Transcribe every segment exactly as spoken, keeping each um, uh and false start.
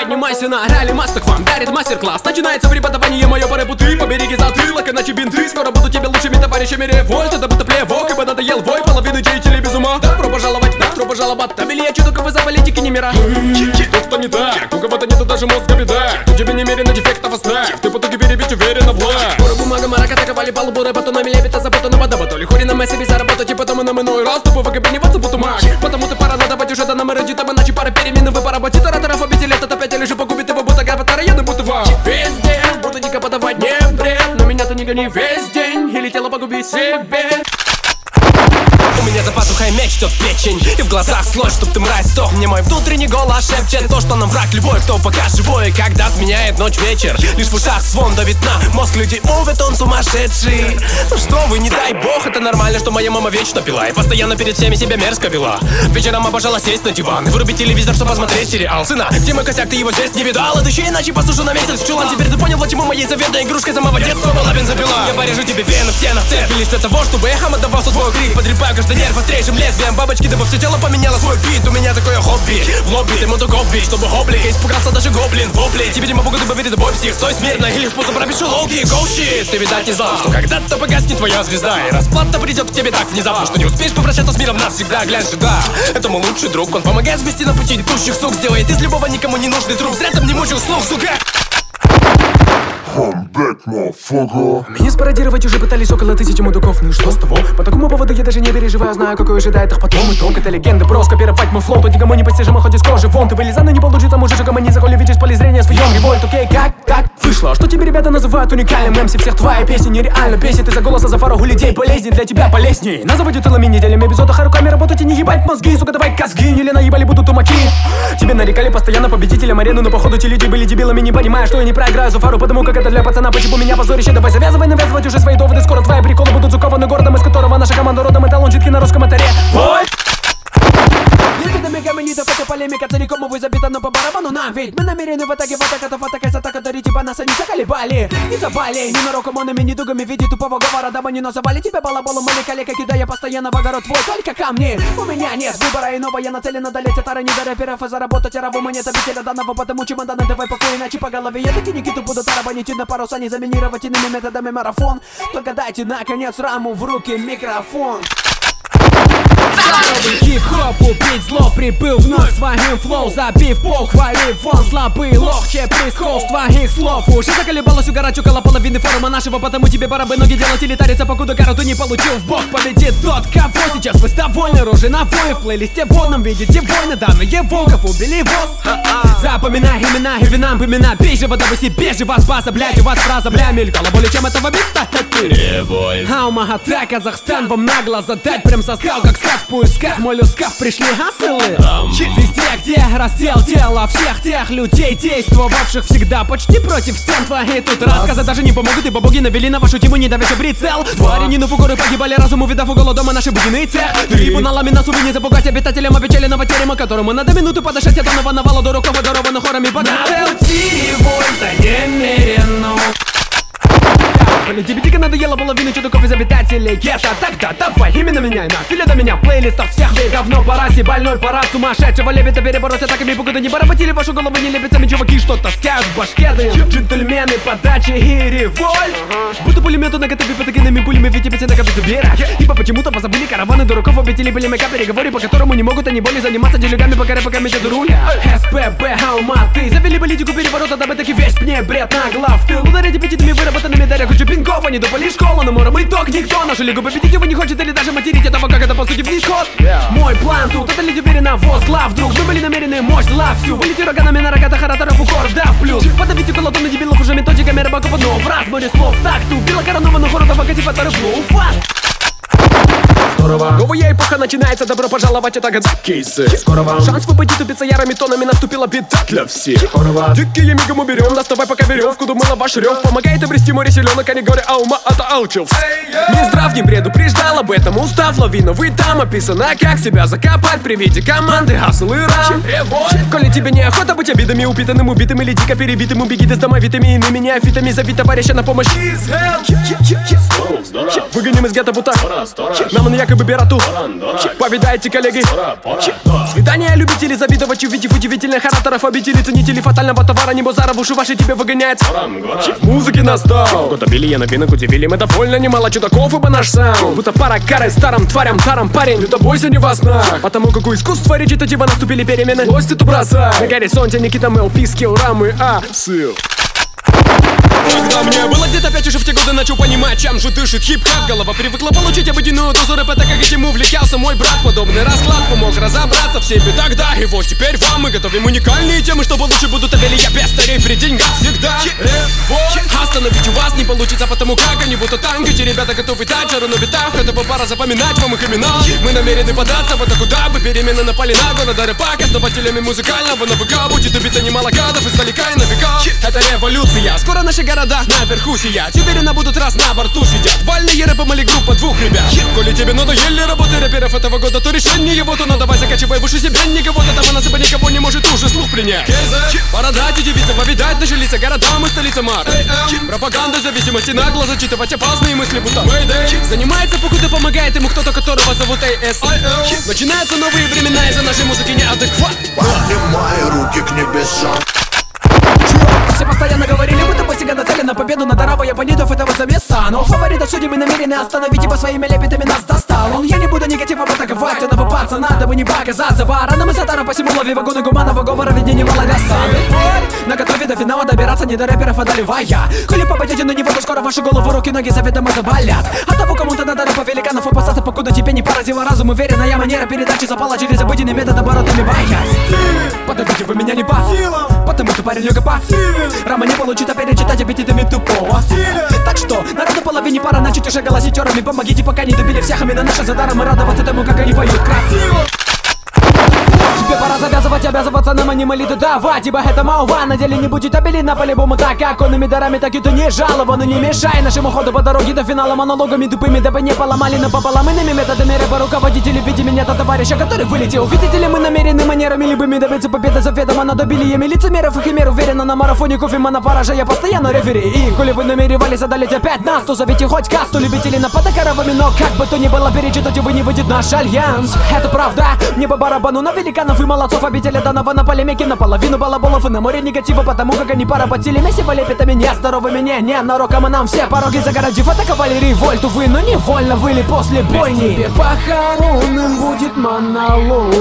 Поднимайся на ралли, мастер к вам дарит мастер-класс. Начинается преподавание мое по рэпу, ты побереги затылок, иначе бинты. Скоро буду тебе лучшими товарищами револьт. Это будто плевок, ибо надоел вой половины деятелей без ума. Добро пожаловать, добро пожаловать. Там или я чудо, вы за политики не мира. Тут-то не так, у кого-то нету даже мозга беда. У тебя немерено дефектов оставь, ты в итоге перебить уверенно в лак. Скоро бумага, марака, атаковали палубу рэпа, тонами лепит, а запутано вода. То ли хури на мессе без заработать, и потом и нам иной раз. Тупо в ГБ не вот забуду маг. Потому ты пора надавать уже до нам эрудит, об иначе пара перемен, вы по работе. Тараторов обитель, этот опять или же погубит его, будто габатара, я будто вам. Везде буду дико подавать, не бред. Но меня-то не гони весь день, или тело погуби себе. У меня за пазухой меч, тот печень, и в глазах слой, чтоб ты мразь сдох. Мне мой внутренний голос шепчет то, что нам враг любой, кто пока живой, когда сменяет ночь вечер. Лишь в ушах звон давит на мозг людей, мувит он сумасшедший. Ну что вы, не дай бог, это нормально, что моя мама вечно пила и постоянно перед всеми себя мерзко вела. Вечером обожала сесть на диван и вырубить телевизор, чтобы посмотреть сериал. Сына, где мой косяк, ты его здесь не видал? Это еще иначе послушай на месяц в чулан. Теперь ты понял, вот чему моей заветной игрушкой самого детства была бензопила. Я порежу тебе вены в стенах церкви лишь для того, чтобы эхом отдавался твой крик. Подребаю каждый нерв острейшим лезвием бабочки, да во все тело поменяло свой бит. У меня такое хобби, в лобби ты мотоков бить, чтобы гоблик испугался даже гоблин. Вопли, тебе не могу доверить за бой псих. Стой смирно или способ пропишу логи. Go shit, ты видать не знал, что когда-то погаснет твоя звезда, и расплата придет к тебе так внезапно, что не успеешь попрощаться с миром навсегда. Глянь сюда, это мой лучший друг, он помогает сбести на пути идущих сук. Сделает из любого никому не нужный труп, зря там не мучил слух, сука. I'm back, motherfucker. Меня спародировать уже пытались около тысячи мудаков, ну и что с того? По такому поводу я даже не переживаю, знаю, какой ожидает их потом итог. Это легенды, просто копировать мой флоу, тут никому не постижимо, хоть из кожи вон. Ты вылезай, но не получится, мужик, а не захоли видишь поле зрения в своем револьт. Окей, как, как вышло? А что тебе ребята называют уникальным? Эмси всех твоя песня нереально бесит из-за голоса за фару у людей полезней, для тебя полезней. На заводе тылами неделями без отдыха руками работать и не ебать мозги, сука, давай казги, или наебали будут тумаки. Тебе нарекали постоянно победителем арены, но походу те люди были дебилами, не понимая, что я не проиграю за фару, потому как это для пацана, почему меня позорище, давай завязывай навязывать уже свои доводы. Скоро твои приколы будут закованы городом, из которого наша команда родом. Это лончитки на русском моторе. Ой! Легендами гаманитов, это полемика целиком, увы, забита, но по барабану нам. Ведь мы намерены в атаке, в атакатов, атака с атака дарить, типа нас они заколебали. Не забали, ни наркоманами, ни дугами в виде тупого говора, дабы не называли тебя балаболом или калека, кидая постоянно в огород твой только камни. У меня нет выбора иного, я нацелен одолеть от не до рэперов и заработать араву. Монет обителя данного, потому чемоданы давай покой, иначе по голове я таки Никиту буду тарабанить и на паруса не заминировать иными методами марафон. Только дайте наконец раму в руки, микрофон. Хип-хоп убить зло, прибыл вновь своим флоу, забив пол, хвали вон слабый лох, че прискол с твоих слов. Уже заколебалась угорать около половины форума нашего, потому тебе пора бы ноги делать или тариться, покуда карту не получил в бок. Победит тот, кого сейчас вы довольны, рожи на бой в плейлисте вольном видите войны, данные волков убили босс. Запоминай имена и винам имена, пей же вода вы себе же вас база, блядь, у вас фраза, бля, мелькала более чем этого бита. А у Магата Казахстан вам нагло задать прям со скал, как сказ в поисках моллюсков пришли асылы. Везде, где раздел тела всех тех людей, действовавших всегда почти против стен твоей. Тут рассказы даже не помогут, ибо боги навели на вашу тему недавеча прицел. Твари не фугуры погибали разум, увидав уголо дома наши будиный цех. Трибуналами нас увы не запугать обитателям обещаленного терема, которому надо минуту подышать от онного навала до рукава даровано хорами под на пути вольта немерено. Блин, тебе дико надоело половину чудаков из обитателей гетто. Тогда давай именно меняй на филе до меня плейлистов всех. Бей говно по расе, больной парад сумасшедшего лебеда перебороть атаками, покуда не поработили вашу голову не лепятся чуваки, что таскают в башке. Джентльмены, подачи и револьт. Будто пулемету наготове патогенными пулями, ведь тебе на капы забирать. Ибо почему-то позабыли караваны дураков, обители были мека переговоры, по которому не могут они более заниматься делюгами, пока рэпа комитет руля. СПБ Алматы завели политику переворота, дабы таки весь мне бред на глав тыл. Ударите пятитами выработанными даря кучу пинков, они тупали школу, но мором итог никто. Нашу лигу победить его не хочет или даже материть этого, как это по сути вниз ход. Yeah. Мой план тут, это люди уверенно возглав. Вдруг мы были намерены мощь зла всю. Вылети роганами на рогатых ораторов укор, да в плюс. Подавите колоту на дебилов уже методиками рыбаков одного в раз. Море слов так ту, белокоронованных городов, окатив от флоу фаст. Новая эпоха начинается, добро пожаловать, это гадкейсы. Шанс выпадить убиться ярыми тонами, наступила беда для всех. Дикие мигом уберем, доставай пока веревку, думала ваш рев помогает обрести море селенок, а не горе, а ума это аучев. Не здрав, не предупреждал об этом, устав лавиновый там описано, как себя закопать при виде команды хасл и рам. Коли тебе неохота быть обидами, упитанным, убитым или дико перебитым, убеги ты с домовитыми иными неофитами, зови товарища на помощь. Выгоним из гетто бутак, нам он якобы и биберату. Повидайте, коллеги. Свидание любителей завидовать, увидев удивительных ораторов. Обители, ценителей фатального товара. Небо заров, уши ваши тебе выгоняет. Музыки настал. Год обилия новинок удивили. Мы довольно немало чудаков, ибо наш саунд будто пара карой старым тварям, тарам парень. Люто бойся не во снах, потому как у искусства речитатива наступили перемены. Гости ту бросай. На горизонте Никита Мэл, Пискил, Рамы, а Сыл. Когда мне было где-то пять, уже в те годы начал понимать, чем же дышит хип-хап. Голова привыкла получить обыденную дозу рэпа, так как этим увлекался мой брат. Подобный расклад помог разобраться в себе тогда. И вот теперь вам мы готовим уникальные темы, чтобы лучше будут обели я без старей при деньгах всегда. Револь. Остановить у вас не получится, потому как они будто танк. Эти ребята готовы дать жару на битах, хотя бы пора запоминать вам их имена. Мы намерены податься вот куда бы перемены напали на города рэпак. Основателями музыкального на ВК будет убито немало гадов издалека и на века. Это революция, скоро наши города наверху сиять. Уверенно будут раз на борту сидят вольные рэпом или группа двух ребят. Коли тебе надоели работы рэперов этого года, то решение его, то ну давай закачивай в уши себе. Никого до того нас никого не может уже слух принять. Пора дать удивиться, повидать наши лица. Города мы столица мар. Пропаганда зависимости нагло зачитывать опасные мысли, будто Mayday. Занимается покуда помогает ему кто-то, которого зовут эй эс. Начинаются новые времена, из-за нашей музыки неадекват. Поднимай руки к небесам. Все постоянно говорили, будто бы всегда нацелен на победу над аравой японидов этого замеса. Но фаворитов судьбы намерены остановить, ибо своими лепетами нас достал он. Я не буду негативом атаковать этого пацана, дабы не показаться бараном. И сатара посему лови вагоны гуманного говора, ведь не немало досады. На готове до финала добираться не до рэперов, а доливая. Коли попадете на него, то скоро ваши головы, руки, ноги заведомо заболят. А того кому-то надо рэпа великанов опасаться, покуда тебе не поразила разум. Уверенная манера передачи запала через обыденный метод оборотами боясь. Подойдите вы меня не по силам, потому что парень лёга по силе. Рама не получит, а перечитать аппетитами тупого стиля. Так что, народу половине пора начать уже голоситерами. Помогите, пока не добили всех, именно наши за даром. И радоваться тому, как они поют красиво. Тебе пора завязывать, обязываться нам анималиты давать, ибо это молва, на деле не будет обелина по-любому. Так как конными дарами, так и то не жалован. И не мешай нашему ходу по дороге до финала монологами тупыми, дабы не поломали напополам. Иными методами рэпа руководители в виде меня до товарища, который вылетел. Видите ли, мы намерены манерами любыми добиться победы заведомо над обилиями лицемеров и химер. Уверенно на марафоне кофемана поражая постоянно рефери. И коли вы намеревались одолеть опять нас, то зовите хоть касту любителей напада коровами. Но как бы то ни было, перечитать вы не выйдет наш альянс. Это правда, мне по барабану на великанов и молодцов. Обители данного на полемике, наполовину балаболов и на море негатива, потому как они поработили месиво лепетами нездоровыми. Не, не, нароком, и нам все пороги загородив. Атаковали револьт, увы, но невольно выли после бойни. Тебе похоронным будет монолог.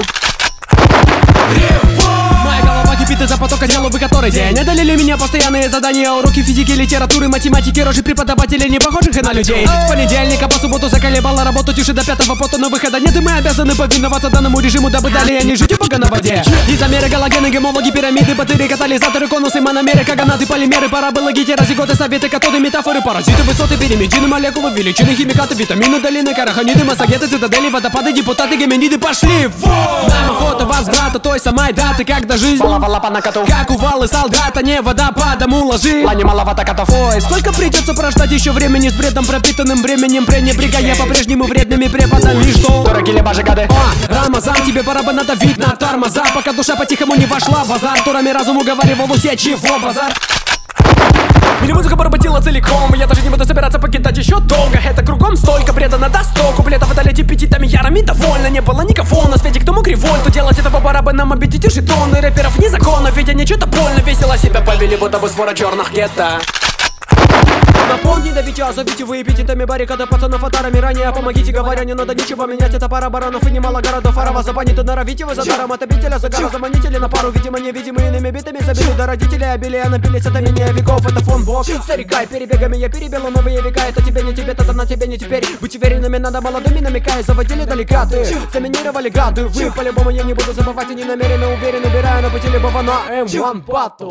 Моя голова кипит из-за потока дела, вы который день одолели меня постоянные задания, уроки физики, литературы, математики, рожи преподавателей, не похожих на людей. С понедельника по субботу заколебала работать уже до пятого пота, но выхода нет, и мы обязаны повиноваться данному режиму, дабы далее не жить убого на воде. Изомеры, галогены, гемологи, пирамиды, батареи, катализаторы, конусы, мономеры, каганаты, полимеры, параболы, гетерозиготы, советы, катоды, метафоры, паразиты, высоты, перимедины, молекулы, величины, химикаты, витамины, долины, караханиды, массагеты, цитадели, водопады, депутаты, гемениды, пошли! Нам охота возврата той самой даты, когда жизнь баловала по накату, как увалы солдата, не водопадом уложи. В плане маловато котов. Ой, сколько придется прождать еще времени с бредом, пропитанным временем, пренебрегая по-прежнему вредными преподами. Что? Дорогие бажигады. О, Рамазан, тебе пора бы надавить на тормоза, пока душа по-тихому не вошла в базар. Турами разум уговаривал усечь чего базар. Или музыка поработила целиком, и я даже не буду собираться покидать еще долго. Это кругом столько предано до сто куплетов, одолеть эпитетами ярами довольно. Не было никого на свете, кто мог револьту делать этого барабаном, обидеть жетоны рэперов незаконно, ведь они что-то больно весело себя повели, будто бы свора черных гетто. Напомни до Витя, зовите вы эпитетами баррикады пацанов атарами ранее. Помогите, говоря, не надо ничего менять, это пара баранов и немало городов. Арава забанит и норовите вы за даром от обителя, загара заманители на пару, видимо, невидимые иными битами. Заберу до родителей, обилия напились, это менее веков, это фон бог. Старикай, перебегами я перебила новые века, это тебе не тебе, это на тебе не теперь. Быть уверенными надо молодыми, намекая, заводили далека ты. Заминировали гады, вы по-любому я не буду забывать и не намеренно уверен, убирая на пути любого на эм один батл.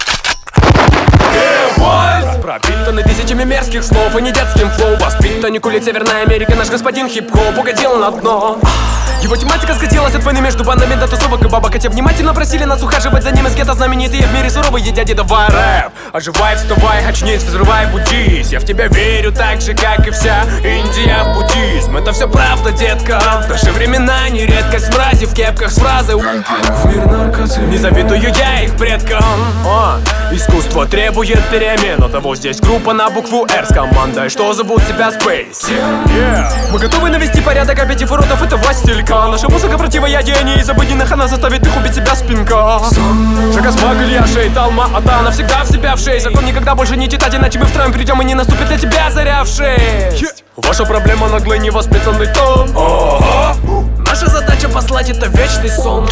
Револьт! Пропитанный тысячами мерзких слов и не детским флоу. Воспитанник улиц Северная Америка, наш господин хип-хоп угодил на дно. Его тематика скатилась от войны между бандами до тусовок и бабок. Хотя внимательно просили нас ухаживать за ним из гетто знаменитые в мире суровые дяди. Давай рэп, оживай, вставай, очнись, взрывай, будись. Я в тебя верю так же, как и вся Индия в буддизм. Это все правда, детка. В наши времена нередко редкость мрази в кепках с фразой в мир наркоты. Не завидую я их предкам. О, искусство требует перемен. У того здесь группа на букву R с командой, что зовут себя Space. Yeah. Мы готовы навести порядок, а пяти фуротов это властелька. Наша музыка противоядие, из обыденных она заставит их убить себя спинка. Шагасмак, Илья, Шейд, Алма, Ата, навсегда в себя в шесть. Закон никогда больше не читать, иначе мы втроем придем и не наступит для тебя заря в шесть. Ваша проблема наглый невоспитанный тон. Ого. Наша задача послать это вечный сон.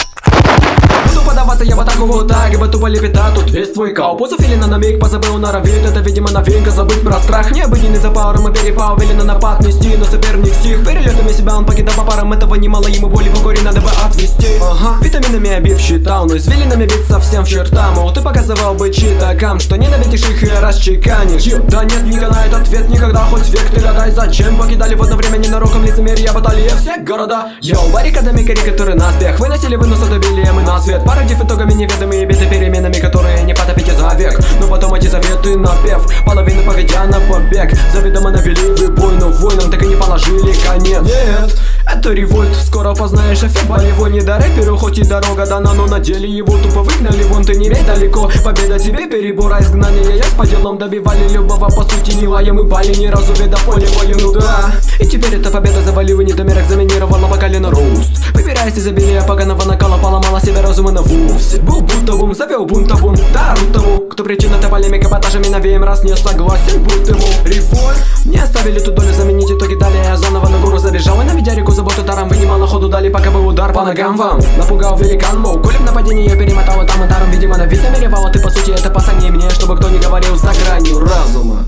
Буду подаваться я в атаку вот так, ибо тупо лепета тут весь твой кау. Позу филина на миг позабыл норовит, это видимо новинка, забыть про страх. Необыденный за паром и перепал, велено напад нести, но соперник стих. Перелетами себя он покидал по парам, этого немало, ему боли по горе надо бы отвести. Ага, витаминами обив считал, но извилинами бить совсем в черта. Мол, ты показывал бы читакам, что ненавидишь их и расчеканишь. Да нет, не канает ответ никогда, хоть век ты гадай, зачем покидали в одно время ненароком лицемерие баталия всех города. Йоу, баррикадами карикатуры наспех, выносили вынос от обилия мы на свет. Породив итогами неведомые беды переменами, которые не потопите за век. Но потом эти заветы напев, половину поведя на побег. Заведомо навели вы бой, но воинам так и не положили конец. Нет, это револьт, скоро познаешь эффект болевой. Не до рэперу, хоть и дорога дана, но на деле его тупо выгнали. Вон ты не ведь далеко, победа тебе перебор, а изгнание я с поделом добивали любого, по сути не лаем и пали ни разу веда поле бою, ну да. И теперь эта победа завалила недомерок, заминировала вокалина рост. Выбираясь из обилия поганого накала, поломала себе разумы на вовсе. Был бунтовым, завел бунтовым, дару тому, кто причина-то полемика батажами навеем, раз не согласен, будь ему револьт. Не оставили ту долю, заменить итоги далее, я заново на гору забежал и наведя реку заботу даром, вы немало ходу дали, пока был удар по ногам вам. Напугал великан, мол, коли в нападении я перемотал, и там ударом, видимо, на вид намеревала. Ты по сути это послание мне, чтобы кто не говорил за гранью разума.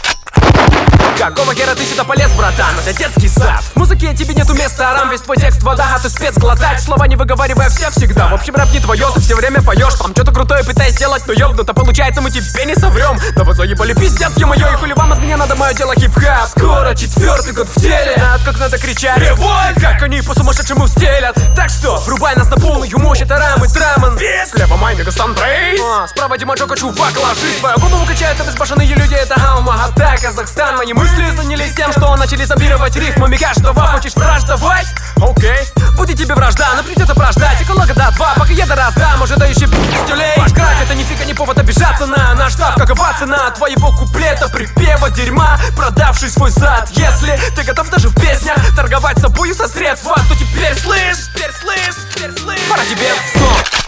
Какого хера ты сюда полез, братан? Это детский сад. В музыке тебе нету места, арам, весь твой текст вода, а ты спец глотать. Слова не выговаривая все всегда. В общем, рэп не твое, ты все время поешь. Там что-то крутое пытаясь сделать, но ёбнуто получается, мы тебе не соврем. Да вы заебали пиздец, ё-моё, и хули вам от меня надо, мое дело хип-хап. Скоро четвертый год в деле, знают, как надо кричать револьт, как они по сумасшедшему стелят. Так что, врубай нас на полную мощь, это рам и драман. Слева май мегастан брейс, а, справа Димаджока, чувак, ложись. Твою голову качают, а безбашенные люди, это Алма, Ата, Казахстан. Мои мысли занялись тем, что начали зомбировать рифмами каждого. Хочешь враждовать? Окей, будет тебе вражда, но придется прождать эколога до два, пока я до раздам, может дающий пистюлей. Ваш крак это нифига не повод обижаться на наш штаб. Какова цена твоего куплета, припева дерьма, продавший свой зад? Если ты готов даже в песнях торговать собою со средства, то теперь слышь, теперь слышь, теперь слышь, пора тебе в сон.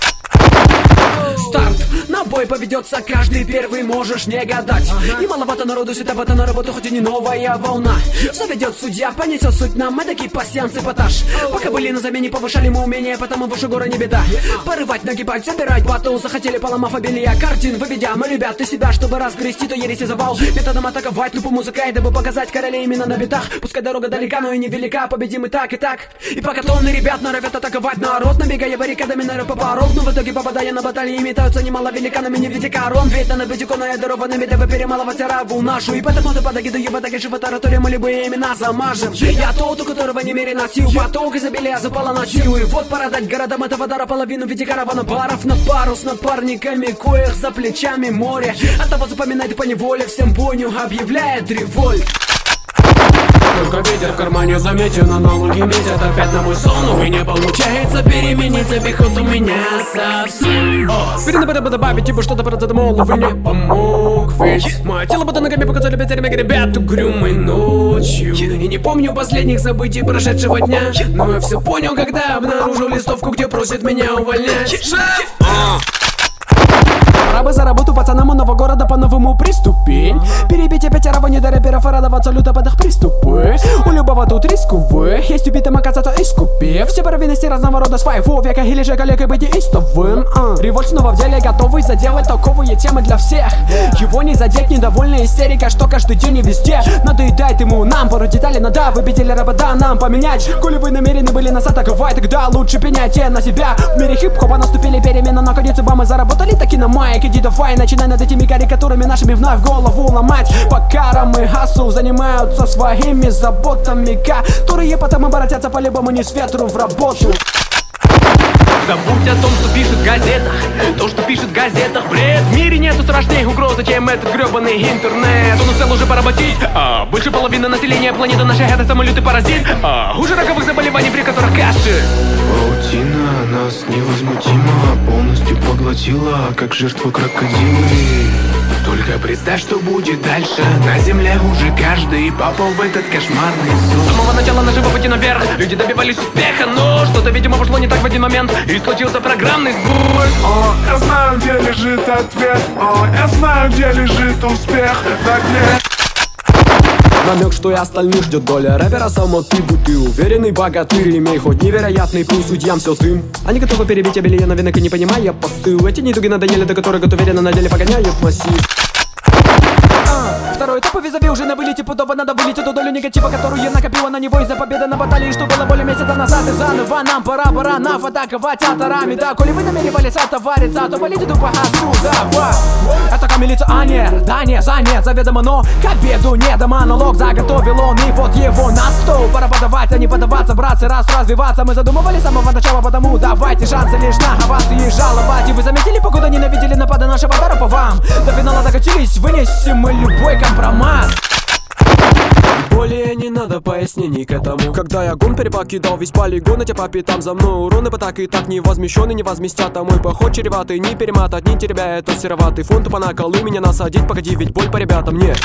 Старт, на бой поведется каждый первый, можешь не гадать. Ага. И маловато народу, световато на работу, хоть и не новая волна. Заведет судья, понесет суть нам, эдакий пассианс эпатаж. Пока были на замене, повышали мы умения, потому выше горы не беда. Порывать, нагибать, собирать батл, захотели, поломав обилия картин. Выведя мы, ребят, из себя, чтобы разгрести, то ересь и завал. Методом атаковать, тупо музыкой, дабы показать королей именно на битах. Пускай дорога далека, но и невелика, победим и так, и так. И пока тонны ребят норовят атаковать народ, набегая баррикадами на рэп порог, но в итоге попадая на баталии, имитаются немало великанами, не в виде корон. Ведь на битику, но я дарованными, дабы перемалывать араву нашу. И поэтому ты подагидую в атаке живота, мы любые имена замажем. Я тот, у которого немерено сил, поток изобилия заполоночил. И вот пора дать городам этого дара половину в виде каравана баров на пару с напарниками, коих за плечами море. Оттого запоминай по неволе, всем бойню объявляет револьт. Только ветер в кармане заметен, а налоги метят опять на мой сон. У меня получается перемениться, пехот у меня совсем. Перед надо добавить типа что-то про это, мол, вы не помог. Ведь мое тело под ногами показали пятерами, ребят, угрюмой ночью. И не помню последних событий прошедшего дня, но я все понял, когда обнаружил листовку, где просят меня увольнять. Шеф! Пора бы за работу пацанам у нового города по-новому приступить. Перебить опять не до рэперов и радоваться люто под их приступы. У любого тут рисковые, есть убитым оказаться искупив все провинности разного рода своего века, или же коллегой быть неистовым. uh. Револьт снова в деле, готовый заделать толковые темы для всех. Его не задеть недовольная истерика, что каждый день и везде надоедает ему. Нам пару деталей надо, выбить или рэпа да нам поменять. Коли вы намерены были нас атаковать, тогда лучше пеняйте на себя. В мире хип-хопа наступили перемены, наконец ибо мы заработали таки на майк. Иди давай, начинай над этими карикатурами нашими вновь голову ломать. Пока рамы хасл занимаются своими заботами, которые потом обратятся по-любому не с ветру в работу. Забудь о том, что пишет в газетах, то, что пишет в газетах бред. В мире нету страшнее угрозы, чем этот гребаный интернет. Он успел уже поработить, а больше половины населения планеты нашей это самый лютый паразит. А хуже раковых заболеваний, при которых кэш Слушай! Паутина нас невозмутимо полностью поглотила, как жертву крокодилы. Только представь, что будет дальше. На земле уже каждый попал в этот кошмарный сон. С самого начала нашего пути наверх люди добивались успеха, но что-то, видимо, пошло не так в один момент, и случился программный сбой. О, я знаю, где лежит ответ. О, я знаю, где лежит успех на дне. Намек, что и остальных ждет доля рэпера, само ты будь ты уверенный богатырь. Имей хоть невероятный пыл, судьям все ты. Они готовы перебить обелие новинок и не понимая посыл. Эти недуги надоели, до которых уверенно на деле погоняют массив. Второй этап визави уже на вылете, пудово надо вылить эту долю негатива, которую я накопила на него из-за победы на баталии, что было более месяца назад. И заново нам пора баранов атаковать атарами. Да, коли вы намеревались отовариться, то полите тупо отсюда. Атака милиционер, да не, за нет, заведомо, но к обеду не до монолог заготовил он, и вот его на стол. Пора подавать, а не подаваться, братцы, раз развиваться. Мы задумывали с самого начала, потому давайте шансы лишь на овации и жаловать. И вы заметили, покуда ненавидели напады нашего дара по вам? До финала докатились, вынесем мы любой компромат. Более не надо пояснений к этому. Когда я гон перепокидал весь полигон, эти по пятам за мной уроны по так и так не возмещены, не возместят. А мой поход чреватый, не перемотать, не теребя этот сероватый фон. Тупо на колы меня насадить, погоди, ведь боль по ребятам нет.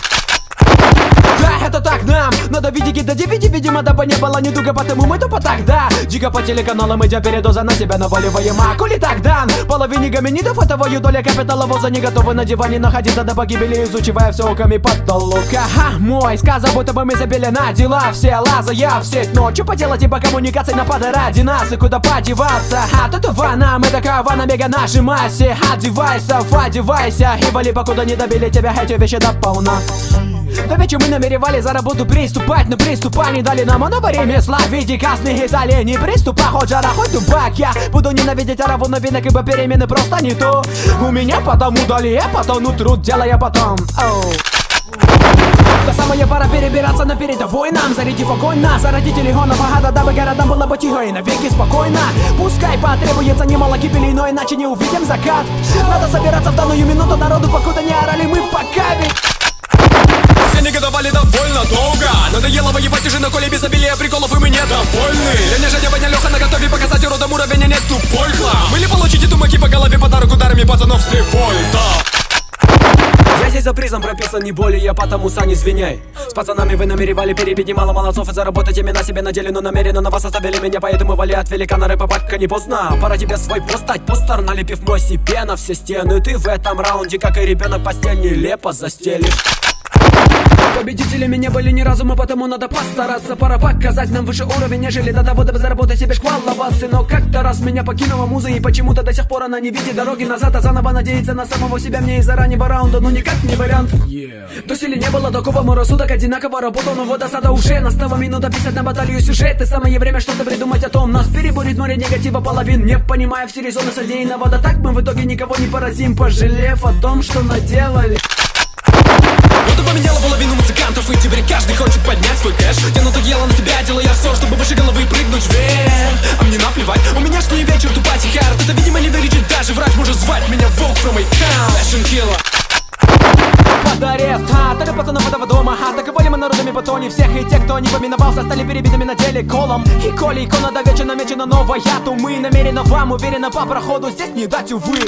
Да, это так нам, надо видеть гида ди ви ди, видимо, дабы не было недуга, потому мы тупо тогда дико по телеканалам, идя передоза на себя наваливаем. А коли так дан, половине гоминидов этого доля капитала воза не готовы на диване находиться до погибели, изучивая все оками потолок. Ага, мой сказ, будто бы мы забили на дела, все лазая в сеть, но что поделать, ибо коммуникации напады ради нас, и куда подеваться? А тут вана, мы такова на мега нашей массе, одевайся, одевайся, и вали, покуда не добили тебя эти вещи до полна. До вечера мы намеревали за работу приступать, но приступа не дали нам оно ремесла в виде красных из оленей. Приступа, хоть жара, хоть дубак, я буду ненавидеть ораву новинок, ибо перемены просто не то. У меня потому дали, я потону труд, делая потом. Оу. Та самая пора перебираться на передовой нам, зарядив огонь нас, заради телегона богато, дабы городам было бы тихо и навеки спокойно. Пускай потребуется немало гибелей, но иначе не увидим закат. Надо собираться в данную минуту народу, покуда не орали мы пока ведь. Все негодовали довольно долго. Надоело воевать уже на коле без обилия приколов, и мы недовольны. Леня, Женя, Ваня, Леха на готове показать уродам уровень, а нет тупой хлам. Или получите тумаки по голове, подарок ударами пацанов с револьта. Я здесь за призом прописан не более, потому сань извиняй. С пацанами вы намеревали перебить немало молодцов и заработать имена себе на деле, но намеренно на вас оставили меня, поэтому вали от великана рэпа, пока не поздно. Пора тебе свой пост стать, постер, налепив мой себе на все стены. Ты в этом раунде, как и ребенок, постель нелепо застелишь. Победителями не были ни разу мы, потому надо постараться. Пора показать нам выше уровень, нежели до того, дабы заработать себе шквал оваций. Но как-то раз меня покинула муза, и почему-то до сих пор она не видит дороги назад, а заново надеется на самого себя мне из-за раннего раунда, ну никак не вариант. Yeah. До силы не было такого, мой рассудок одинаково работал, но вот осада уже настала минута писать на баталию сюжет. И самое время что-то придумать о том, нас переборит море негатива половин, не понимая все резоны содеянного. Да так мы в итоге никого не поразим, пожалев о том, что наделали. Вот и поменяла половину музыкантов, и теперь каждый хочет поднять свой кэш. Тяну то дело на себя, делаю я все, чтобы выше головы прыгнуть вверх. А мне наплевать, у меня что и вечер тупать и хард. Это, видимо, не величит, даже враг может звать меня волк from my town. Fashion killer. Под арест, а, так и пацанов этого дома, а, так и более мы народами по тоне всех. И те, кто не поминовался, стали перебитыми на деле колом. И коли икона до вечера намечена новая, то мы намеренно вам уверенно по проходу здесь не дать, увы.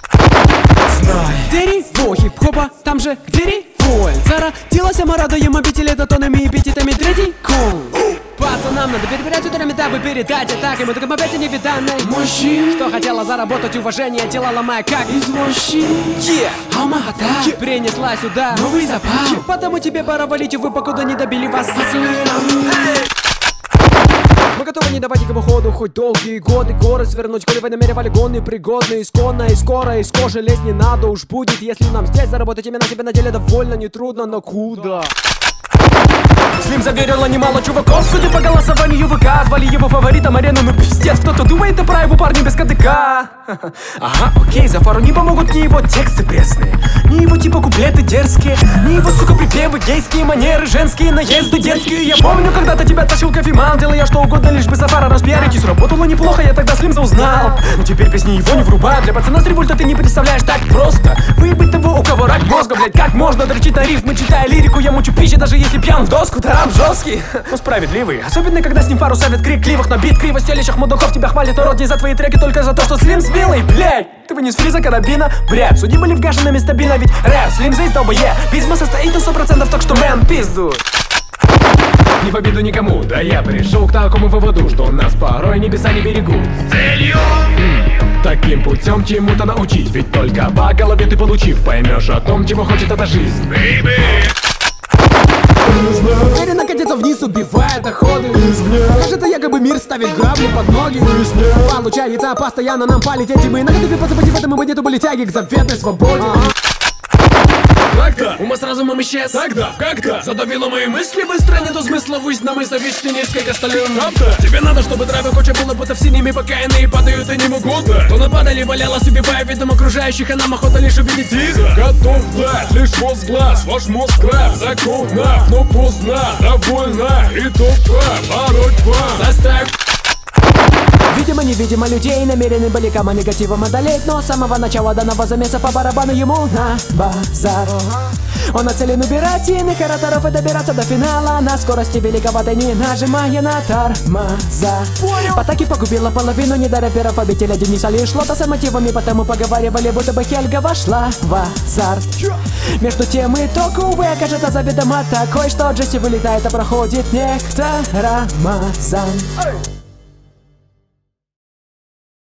Знай, дерево хип-хопа, там же где револь. Зародилась, а мы радуем обители тонами и эпитетами третий кол. Пацанам надо перебирать ударами, дабы передать атаки. Мы так опять невиданной мужчин, что хотела заработать уважение, тела ломая как извозчик. Yeah. Алмата yeah. принесла сюда новый запал, yeah. потому тебе пора валить, увы, покуда не добили вас. Hey. Мы готовы не давать никому ходу, хоть долгие годы горы свернуть, коли вы намеревали гонные, пригодные, исконно и скоро из кожи лезть не надо уж будет, если нам здесь заработать именно себе на деле довольно нетрудно, но куда? Слим заверила немало чуваков, судя по голосованию ВК, звали его фаворитом арены, ну пиздец, кто-то думает, и про его парня без КДК. Ага, окей, за фару не помогут ни его тексты пресные, ни его типа куплеты дерзкие, ни его, сука, припевы гейские, манеры, женские наезды детские. Я помню, когда-то тебя тащил кофеман, делая что угодно, лишь бы за фара распиарить ведь и сработало неплохо, я тогда Слимза узнал. Но теперь песни его не врубают. Для пацана с револьта ты не представляешь так просто. Выебать того, у кого рак мозга, блять, как можно дрочить на рифмы, читая лирику, я мучу пищи, даже если пьян в доску. Тарам жесткий, но справедливый. Особенно, когда с ним пару ставят крик кливых, но бит криво стелящих мудаков. Тебя хвалит урод не за твои треки, только за то, что Слимз милый, блять. Ты вынес фриза карабина, бред. Судьи были вгашенными стабильно, ведь рэп Слимза из долба, е. Письма состоит на сто процентов, так что мэн, пизду. Не в обиду никому, да я пришел к такому выводу, что нас порой небеса не берегут. Целью м-м, таким путем чему-то научить, ведь только по голове ты получив, поймешь о том, чего хочет эта жизнь. Baby. Уверенно катится вниз, убивая доходы. Кажется, якобы мир ставит грабли под ноги. Получается постоянно нам полететь, и мы на готове позабыть в этом, ибо нету были тяги к заветной свободе. Как-то ума с разумом исчез. Тогда, как-то задавило мои мысли быстро. Нету смысла высь нам и зависти несколько столен. Тебе надо, чтобы драйва куча было, будто в синими покаянные падают и не могут. То нападали, валялась, убивая видом окружающих, а нам охота лишь увидеть их. Готов дать лишь возглас, ваш мозг рэп законно, но поздно, довольно и тупо боротьба. Заставь. Видимо, невидимо людей намерены были кама негативом одолеть, но с самого начала данного замеса по барабану ему на базар. Он нацелен убирать иных ораторов и добираться до финала на скорости великоватой, не нажимая на тормоза. Потаки погубила половину недорэперов, обителя Дениса лишь лота с мотивами, потому поговаривали, будто бы Хельга вошла в азарт. Между тем и только, увы, окажется заведомо такой, что Джесси вылетает, а проходит некто Рамазан.